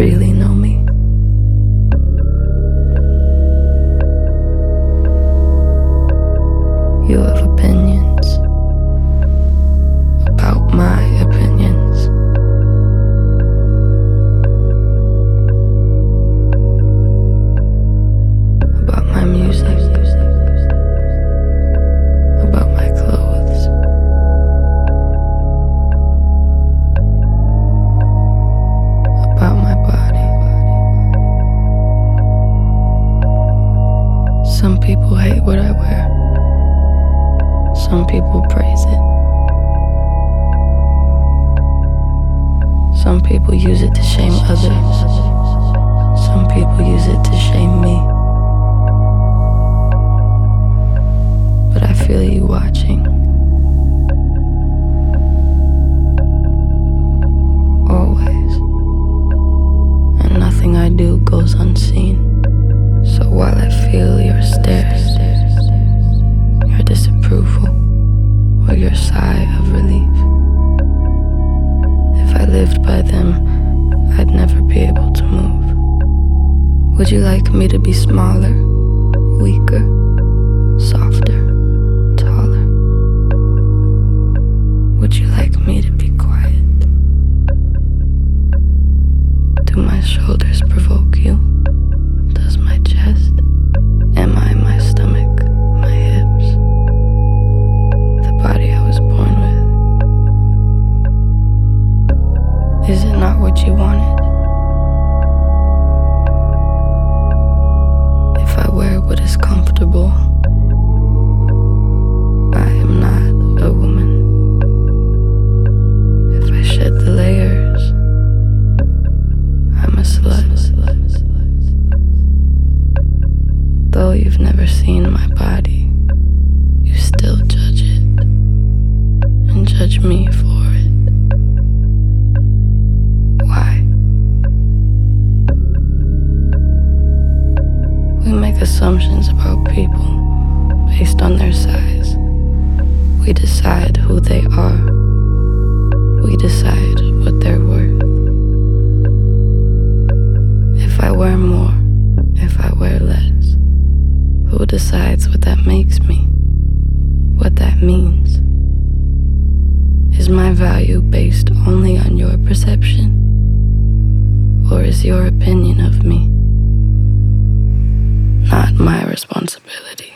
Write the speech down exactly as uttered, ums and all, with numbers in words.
really know me. You have opinions about my opinions. About my music. About my clothes. About my body. Some people hate what I wear. Some people praise it. Some people use it to shame others. Some people use it to shame me. But I feel you watching. Always. And nothing I do goes unseen. So while I feel your stares, your disapproval, or your sigh of relief, if I lived by them, I'd never be able to move. Would you like me to be smaller, weaker, softer, taller? Would you like me to be quiet? Do my shoulders provoke you? Does my chest? Am I my stomach? My hips? The body I was born with? Is it not what you wanted? If I wear what is comfortable, I am not a woman. If I shed the layers, I'm a slut. Though you've never seen my body, you still judge it, and judge me for it. Why? We make assumptions about people based on their size. We decide who they are. We decide what they're worth. If I wear more, if I wear less, who decides what that makes me? What that means? Is my value based only on your perception? Or is your opinion of me not my responsibility?